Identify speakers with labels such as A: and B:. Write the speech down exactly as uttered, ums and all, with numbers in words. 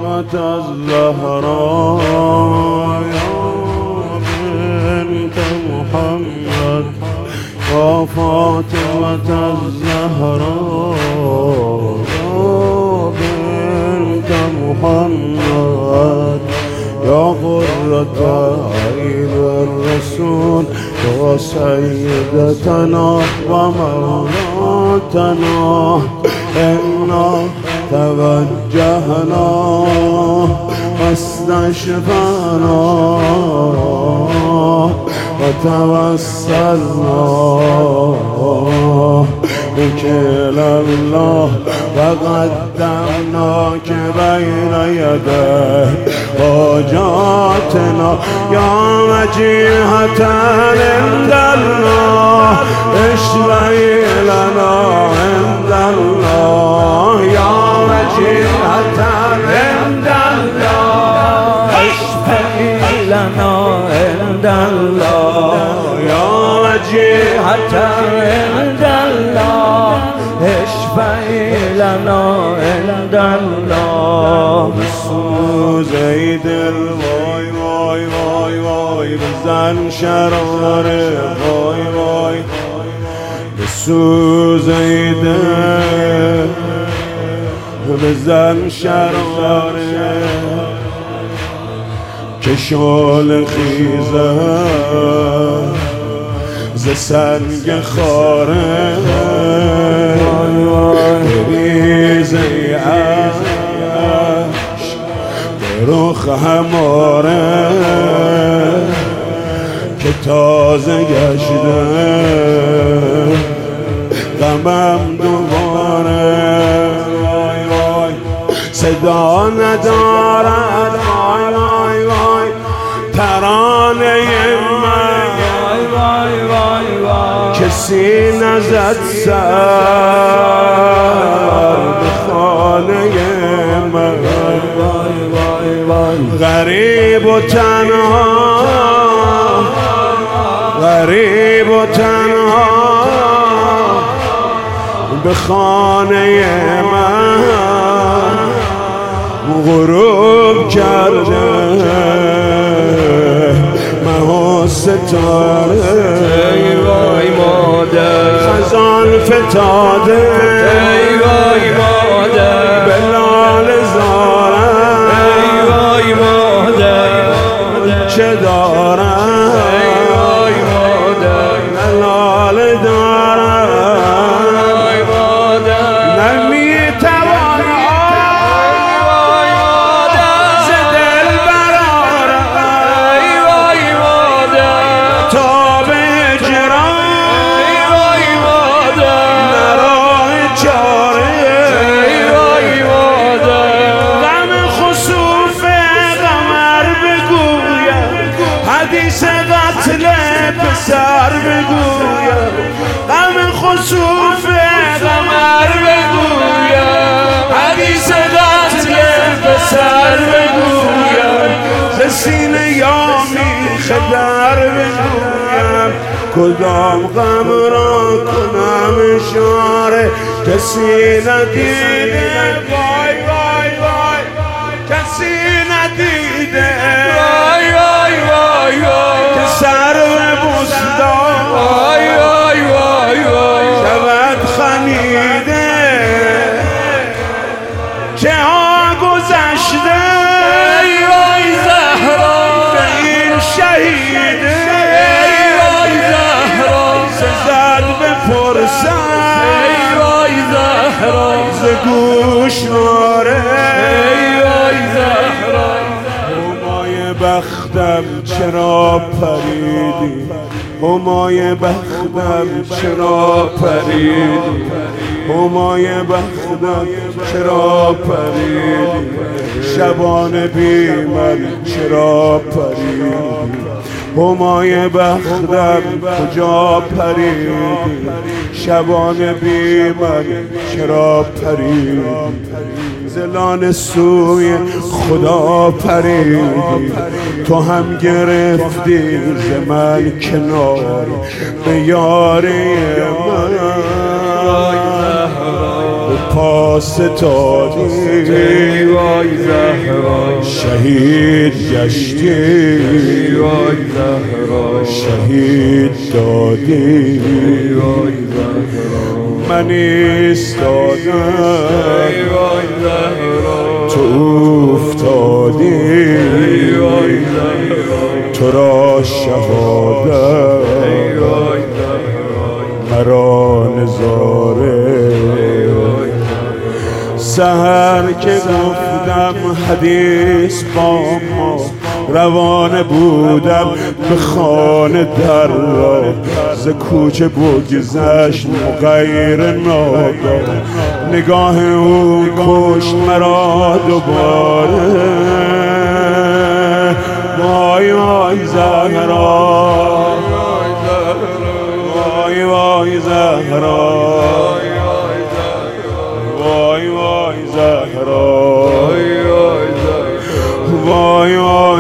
A: فاطمة الزهراء يا بنت محمد يا فاطمة الزهراء يا بنت محمد يا قرة عين الرسول يا سيدتنا ومولاتنا إنا توجهنا واستشفعنا وتوسلنا بك إلى الله وقدمناك بين يدي حاجاتنا يا وجيهة عند الله اشفعي لنا عند الله يا وجيهة عند الله اشفعي لنا عند الله يا وجيهة عند الله اشفعي لنا عند الله بسو زيد الواي واي واي واي بزن شرار واي واي بسو زيد بزن شرار کشال خیزه ز سنگ خاره بریزه عشق به رخ هماره که تازه گشته غمم دوباره صدا ندارد وای وای وای ترانه من وای وای وای کسی نزد سر به خانه من وای وای وای غریب و تنها غریب و تنها به خانه من غروب کرده مه و ستاره ای وای مادر خزان فتاده ای وای مادر بلال زاره ای وای مادر چه دارم ای وای مادر بلال دارم ای مادر نمیتوانم حدیث قتل پسر بگویم غم خسوف قمر بگویم حدیث قتل پسر بگویم ز سینه یامی خدر بگویم کدام غم را کنم اشاره کسی ندیده وای وای وای کسی ندیده وای وای وای که سر و بستان وای وای وای وای شود خمیده چه ها گذشته ای وای زهرا به این شهیده ای وای زهرا سزد بپرسم ای وای زهرا ز گوشواره ای وای زهرا همای بختم چرا پریدی همای بختم چرا پریدی همای بختم چرا پریدی شبان بی من چرا پریدی همای بختم کجا پریدی شبان بی من چرا پریدی زلان سوی خدا پریدی تو هم گرفتی ز من کنار به یاری من پاس ستادی
B: وای زهرا
A: شهید گشتی
B: وای زهرا
A: شهید دادی
B: وای زهرا
A: من ایستادم
B: وای زهرا
A: تو افتادی
B: وای زهرا
A: تو را شهادت
B: وای زهرا
A: مرا نظاره سحر که گفتم حدیث با ما روانه بودم به خانه در را ز کوچه بگذشت مغیر ناگاه نگاه او کشت مرا دوباره وای وای زهرا وای وای زهرا وای وای زهرا وای وای